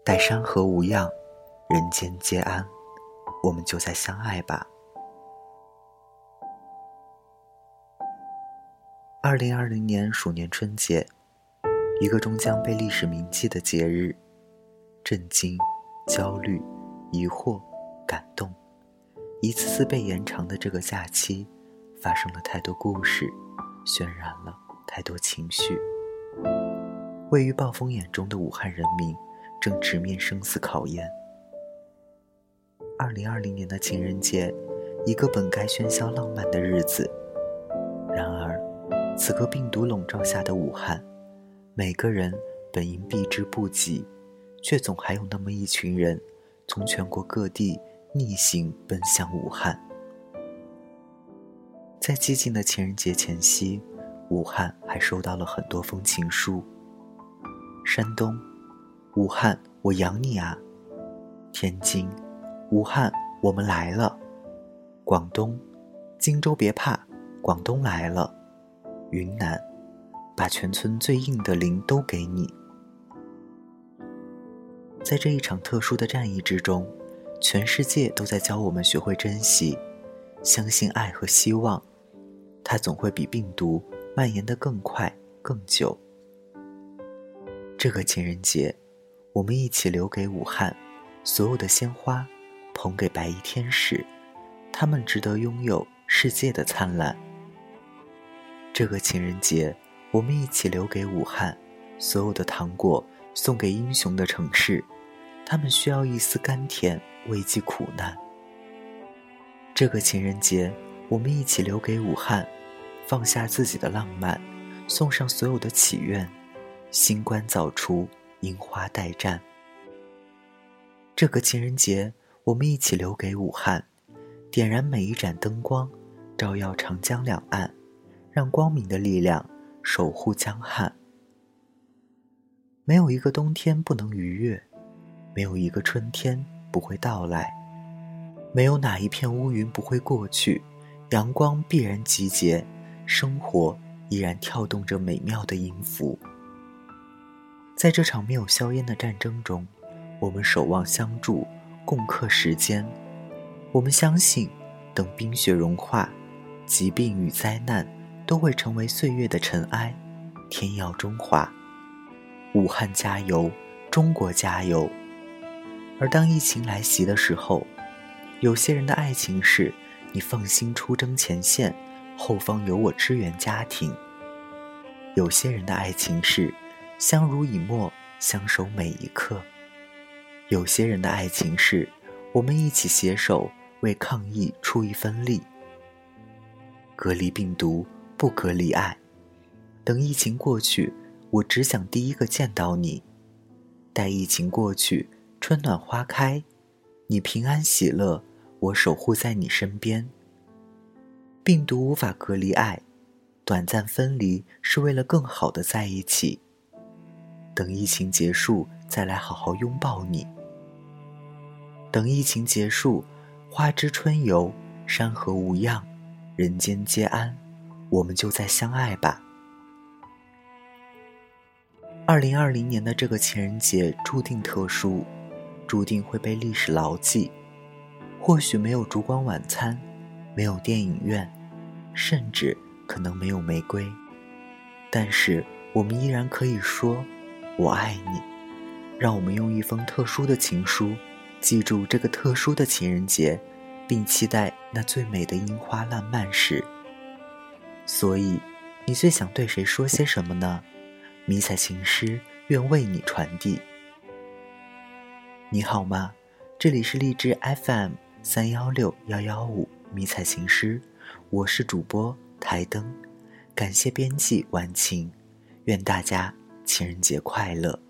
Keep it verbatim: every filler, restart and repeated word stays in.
待山河无恙，人间皆安，我们就再相爱吧。二零二零年鼠年春节，一个终将被历史铭记的节日，震惊、焦虑、疑惑、感动，一次次被延长的这个假期，发生了太多故事，渲染了太多情绪。位于暴风眼中的武汉人民正直面生死考验。二零二零年的情人节，一个本该喧嚣浪漫的日子，然而此刻病毒笼罩下的武汉，每个人本应避之不及，却总还有那么一群人从全国各地逆行奔向武汉。在寂静的情人节前夕，武汉还收到了很多封情书。山东，武汉，我养你啊。天津，武汉，我们来了。广东，荆州别怕，广东来了。云南，把全村最硬的零都给你。在这一场特殊的战役之中，全世界都在教我们学会珍惜，相信爱和希望，它总会比病毒蔓延得更快更久。这个情人节，我们一起留给武汉所有的鲜花，捧给白衣天使，他们值得拥有世界的灿烂。这个情人节，我们一起留给武汉所有的糖果，送给英雄的城市，他们需要一丝甘甜慰藉苦难。这个情人节，我们一起留给武汉放下自己的浪漫，送上所有的祈愿，星官早出，樱花待绽。这个情人节，我们一起留给武汉，点燃每一盏灯光，照耀长江两岸，让光明的力量守护江汉。没有一个冬天不能逾越，没有一个春天不会到来，没有哪一片乌云不会过去，阳光必然集结，生活依然跳动着美妙的音符。在这场没有硝烟的战争中，我们守望相助，共克时间。我们相信，等冰雪融化，疾病与灾难都会成为岁月的尘埃，天耀中华。武汉加油，中国加油。而当疫情来袭的时候，有些人的爱情是你放心出征前线，后方有我支援家庭。有些人的爱情是相濡以沫，相守每一刻。有些人的爱情是我们一起携手为抗疫出一分力。隔离病毒，不隔离爱。等疫情过去，我只想第一个见到你。待疫情过去，春暖花开，你平安喜乐，我守护在你身边。病毒无法隔离爱，短暂分离是为了更好的在一起。等疫情结束，再来好好拥抱你。等疫情结束，花枝春游，山河无恙，人间皆安，我们就再相爱吧。二零二零年的这个情人节注定特殊，注定会被历史牢记。或许没有烛光晚餐，没有电影院，甚至可能没有玫瑰，但是我们依然可以说我爱你。让我们用一封特殊的情书记住这个特殊的情人节，并期待那最美的樱花烂漫时。所以你最想对谁说些什么呢？迷彩情诗愿为你传递。你好吗？这里是荔枝 F M 三一六一一五迷彩情诗，我是主播台灯，感谢编辑晚晴，愿大家情人节快乐。